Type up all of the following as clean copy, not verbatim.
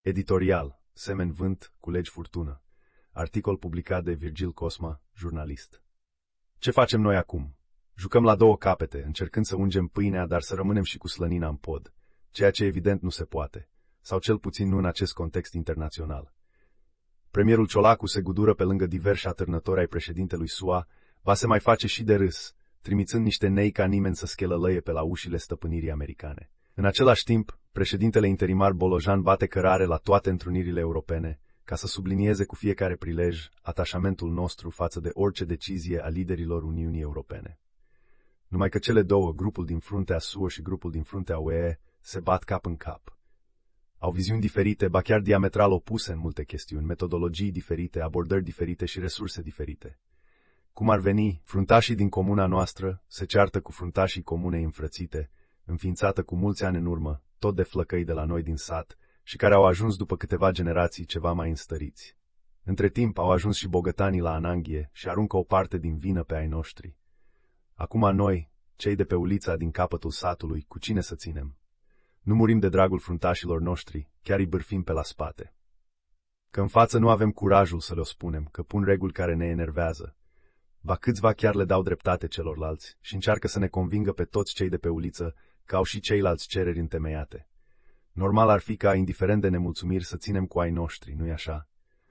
Editorial, Semen vânt, culegi furtună. Articol publicat de Virgil Cosma, jurnalist. Ce facem noi acum? Jucăm la două capete, încercând să ungem pâinea, dar să rămânem și cu slănina în pod, ceea ce evident nu se poate, sau cel puțin nu în acest context internațional. Premierul Ciolacu se gudură pe lângă diversi atârnători ai președintelui SUA, va se mai face și de râs, trimițând niște nei ca nimeni să schelălăie pe la ușile stăpânirii americane. În același timp, președintele interimar Bolojan bate cărare la toate întrunirile europene, ca să sublinieze cu fiecare prilej atașamentul nostru față de orice decizie a liderilor Uniunii Europene. Numai că cele două, grupul din fruntea SUA și grupul din fruntea UE, se bat cap în cap. Au viziuni diferite, ba chiar diametral opuse în multe chestiuni, metodologii diferite, abordări diferite și resurse diferite. Cum ar veni, fruntașii din comuna noastră se ceartă cu fruntașii comunei înfrățite, înființată cu mulți ani în urmă, tot de flăcăi de la noi din sat, și care au ajuns după câteva generații ceva mai înstăriți. Între timp au ajuns și bogătanii la ananghie și aruncă o parte din vină pe ai noștri. Acum noi, cei de pe ulița din capătul satului, cu cine să ținem? Nu murim de dragul fruntașilor noștri, chiar îi bârfim pe la spate. Că în față nu avem curajul să le-o spunem, că pun reguli care ne enervează. Ba câțiva chiar le dau dreptate celorlalți și încearcă să ne convingă pe toți cei de pe uliță că au și ceilalți cereri întemeiate. Normal ar fi ca, indiferent de nemulțumiri, să ținem cu ai noștri, nu-i așa?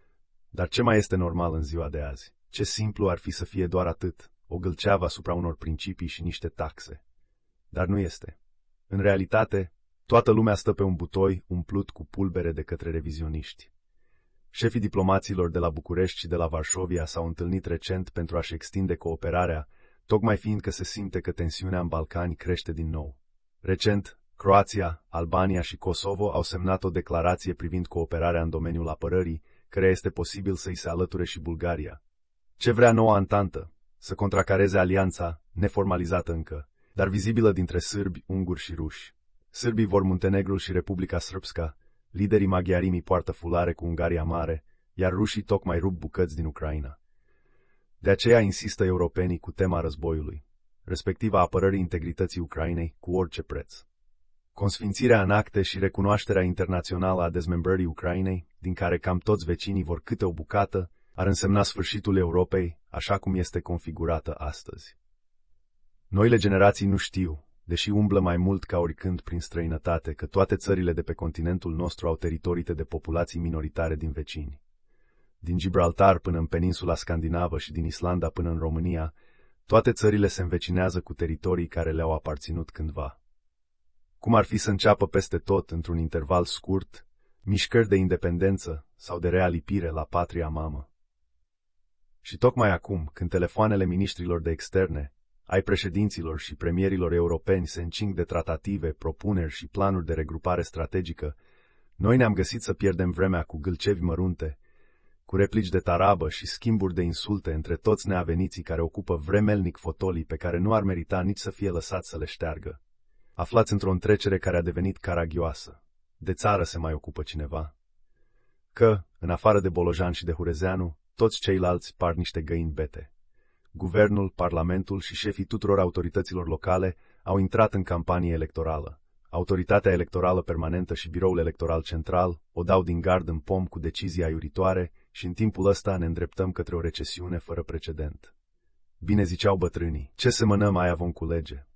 Dar ce mai este normal în ziua de azi? Ce simplu ar fi să fie doar atât, o gâlceavă asupra unor principii și niște taxe. Dar nu este. În realitate, toată lumea stă pe un butoi umplut cu pulbere de către revizioniști. Șefii diplomaților de la București și de la Varșovia s-au întâlnit recent pentru a-și extinde cooperarea, tocmai fiindcă se simte că tensiunea în Balcani crește din nou. Recent, Croația, Albania și Kosovo au semnat o declarație privind cooperarea în domeniul apărării, căreia este posibil să-i se alăture și Bulgaria. Ce vrea noua antantă? Să contracareze alianța, neformalizată încă, dar vizibilă dintre sârbi, unguri și ruși. Sârbii vor Muntenegrul și Republica Srpska, liderii maghiarimii poartă fulare cu Ungaria Mare, iar rușii tocmai rup bucăți din Ucraina. De aceea insistă europenii cu tema războiului, respectiv a apărării integrității Ucrainei cu orice preț. Consfințirea în acte și recunoașterea internațională a dezmembrării Ucrainei, din care cam toți vecinii vor câte o bucată, ar însemna sfârșitul Europei, așa cum este configurată astăzi. Noile generații nu știu, deși umblă mai mult ca oricând prin străinătate, că toate țările de pe continentul nostru au teritorii de populații minoritare din vecini. Din Gibraltar până în peninsula scandinavă și din Islanda până în România, toate țările se învecinează cu teritorii care le-au aparținut cândva. Cum ar fi să înceapă peste tot, într-un interval scurt, mișcări de independență sau de realipire la patria mamă? Și tocmai acum, când telefoanele miniștrilor de externe, ai președinților și premierilor europeni se încing de tratative, propuneri și planuri de regrupare strategică, noi ne-am găsit să pierdem vremea cu gâlcevi mărunte, cu replici de tarabă și schimburi de insulte între toți neaveniții care ocupă vremelnic fotolii pe care nu ar merita nici să fie lăsați să le șteargă. Aflați într-o întrecere care a devenit caragioasă. De țară se mai ocupă cineva? Că, în afară de Bolojan și de Hurezeanu, toți ceilalți par niște găini bete. Guvernul, Parlamentul și șefii tuturor autorităților locale au intrat în campanie electorală. Autoritatea electorală permanentă și biroul electoral central o dau din gard în pom cu decizii aiuritoare și în timpul ăsta ne îndreptăm către o recesiune fără precedent. Bine ziceau bătrânii, ce semănăm aia vom culege.